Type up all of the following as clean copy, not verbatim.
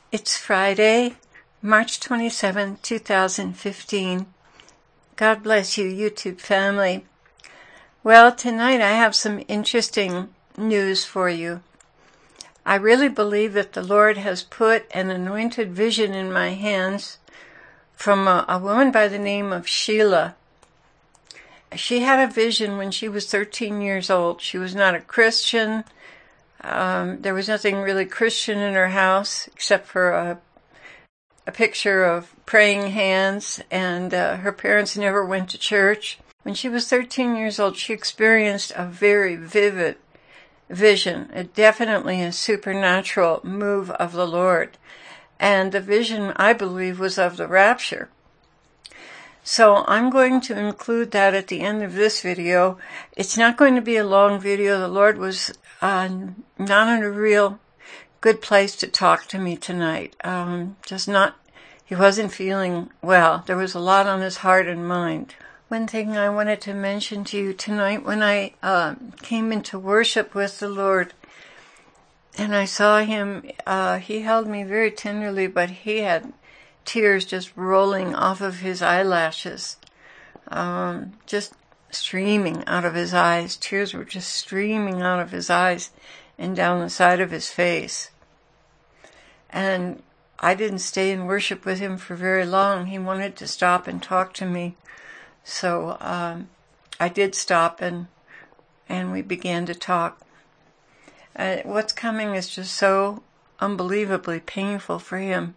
It's Friday, March 27, 2015. God bless you, YouTube family. Well, tonight I have some interesting news for you. I really believe that the Lord has put an anointed vision in my hands from a woman by the name of Sheila. She had a vision when she was 13 years old. She was not a Christian. There was nothing really Christian in her house except for a picture of praying hands, and her parents never went to church. When she was 13 years old, she experienced a very vivid vision, definitely a supernatural move of the Lord. And the vision, I believe, was of the rapture. So I'm going to include that at the end of this video. It's not going to be a long video. The Lord was not in a real good place to talk to me tonight. He wasn't feeling well. There was a lot on his heart and mind. One thing I wanted to mention to you tonight, when I came into worship with the Lord and I saw him, he held me very tenderly, but he had tears just rolling off of his eyelashes, just streaming out of his eyes. Tears were just streaming out of his eyes and down the side of his face. And I didn't stay in worship with him for very long. He wanted to stop and talk to me. So I did stop and we began to talk. What's coming is just so unbelievably painful for him.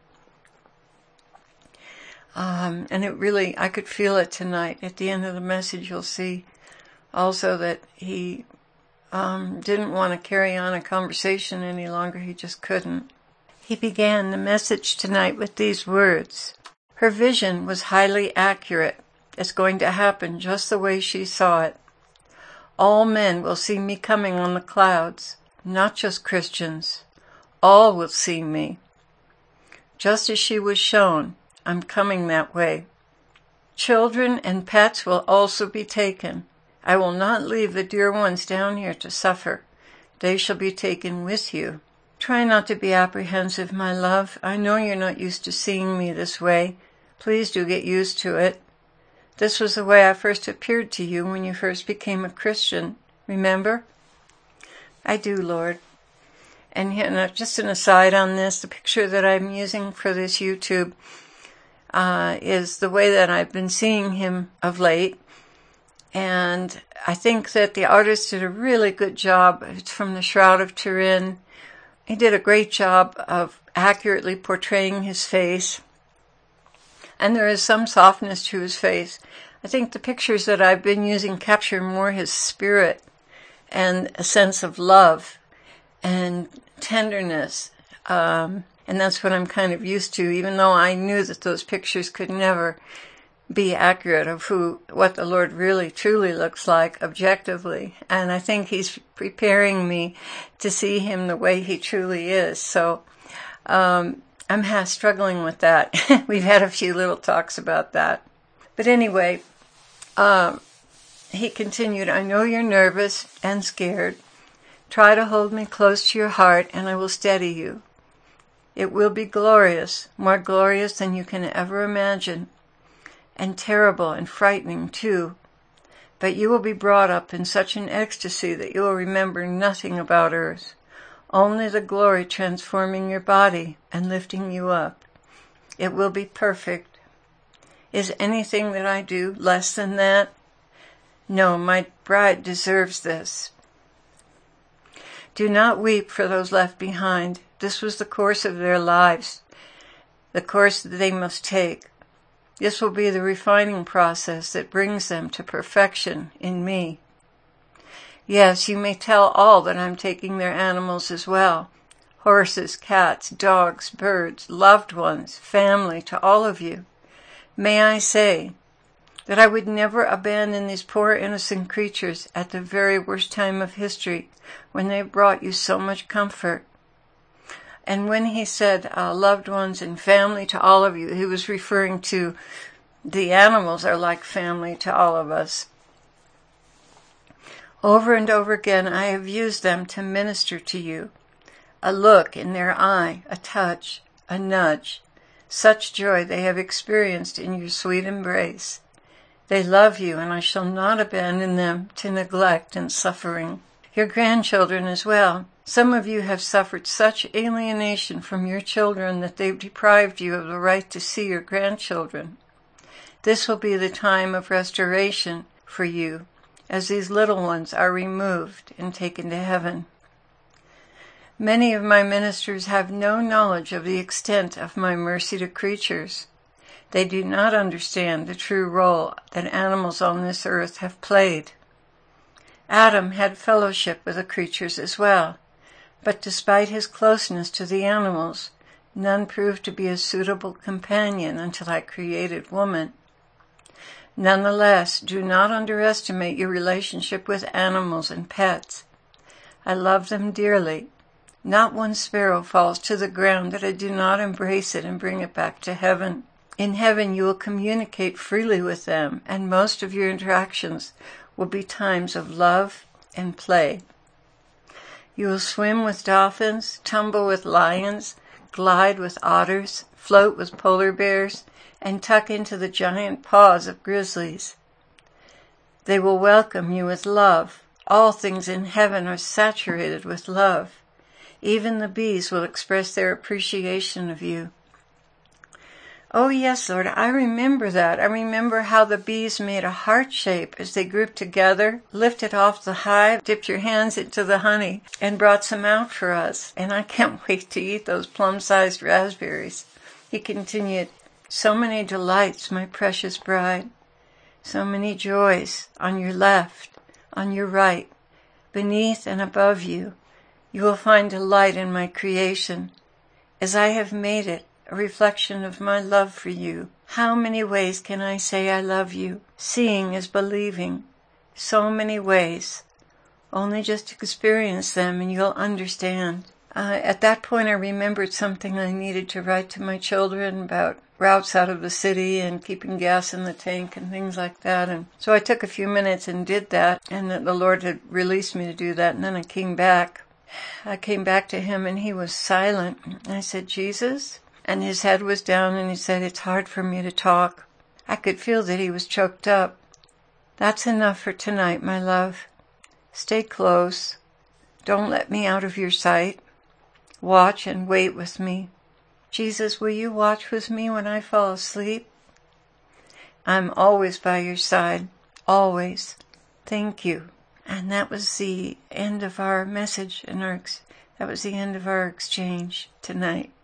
And it really, I could feel it tonight. At the end of the message, you'll see also that he didn't want to carry on a conversation any longer. He just couldn't. He began the message tonight with these words. Her vision was highly accurate. It's going to happen just the way she saw it. All men will see me coming on the clouds, not just Christians. All will see me. Just as she was shown, I'm coming that way. Children and pets will also be taken. I will not leave the dear ones down here to suffer. They shall be taken with you. Try not to be apprehensive, my love. I know you're not used to seeing me this way. Please do get used to it. This was the way I first appeared to you when you first became a Christian. Remember? I do, Lord. And just an aside on this, the picture that I'm using for this YouTube is the way that I've been seeing him of late. And I think that the artist did a really good job. It's from the Shroud of Turin. He did a great job of accurately portraying his face. And there is some softness to his face. I think the pictures that I've been using capture more his spirit and a sense of love and tenderness. And that's what I'm kind of used to, even though I knew that those pictures could never be accurate of what the Lord really truly looks like objectively. And I think he's preparing me to see him the way he truly is. So I'm struggling with that. We've had a few little talks about that. But anyway, he continued, I know you're nervous and scared. Try to hold me close to your heart and I will steady you. It will be glorious, more glorious than you can ever imagine, and terrible and frightening too. But you will be brought up in such an ecstasy that you will remember nothing about earth, only the glory transforming your body and lifting you up. It will be perfect. Is anything that I do less than that? No, my bride deserves this. Do not weep for those left behind. This was the course of their lives, the course that they must take. This will be the refining process that brings them to perfection in me. Yes, you may tell all that I'm taking their animals as well. Horses, cats, dogs, birds, loved ones, family, to all of you. May I say that I would never abandon these poor innocent creatures at the very worst time of history when they brought you so much comfort. And when he said loved ones and family to all of you, he was referring to the animals are like family to all of us. Over and over again, I have used them to minister to you. A look in their eye, a touch, a nudge. Such joy they have experienced in your sweet embrace. They love you, and I shall not abandon them to neglect and suffering. Your grandchildren as well. Some of you have suffered such alienation from your children that they've deprived you of the right to see your grandchildren. This will be the time of restoration for you, as these little ones are removed and taken to heaven. Many of my ministers have no knowledge of the extent of my mercy to creatures. They do not understand the true role that animals on this earth have played. Adam had fellowship with the creatures as well, but despite his closeness to the animals, none proved to be a suitable companion until I created woman. Nonetheless, do not underestimate your relationship with animals and pets. I love them dearly. Not one sparrow falls to the ground that I do not embrace it and bring it back to heaven. In heaven you will communicate freely with them, and most of your interactions will be times of love and play. You will swim with dolphins, tumble with lions, glide with otters, float with polar bears, and tuck into the giant paws of grizzlies. They will welcome you with love. All things in heaven are saturated with love. Even the bees will express their appreciation of you. Oh yes, Lord, I remember that. I remember how the bees made a heart shape as they grouped together, lifted off the hive, dipped your hands into the honey, and brought some out for us. And I can't wait to eat those plum-sized raspberries. He continued, so many delights, my precious bride. So many joys on your left, on your right, beneath and above you. You will find delight in my creation, as I have made it a reflection of my love for you. How many ways can I say I love you? Seeing is believing. So many ways. Only just experience them and you'll understand. At that point I remembered something I needed to write to my children about routes out of the city and keeping gas in the tank and things like that. And so I took a few minutes and did that, and the Lord had released me to do that, and then I came back. to him and he was silent. I said, Jesus? And his head was down and he said, it's hard for me to talk. I could feel that he was choked up. That's enough for tonight, my love. Stay close. Don't let me out of your sight. Watch and wait with me. Jesus, will you watch with me when I fall asleep? I'm always by your side. Always. Thank you. And that was the end of our message and that was the end of our exchange tonight.